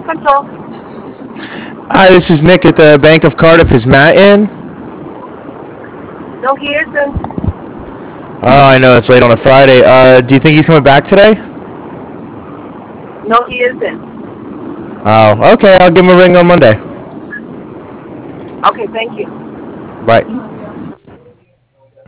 Control. Hi, this is Nick at the Bank of Cardiff. Is Matt in? No, he isn't. Oh, I know it's late on a Friday. Do you think he's coming back today? No, he isn't. Oh, okay. I'll give him a ring on Monday. Okay, thank you. Bye.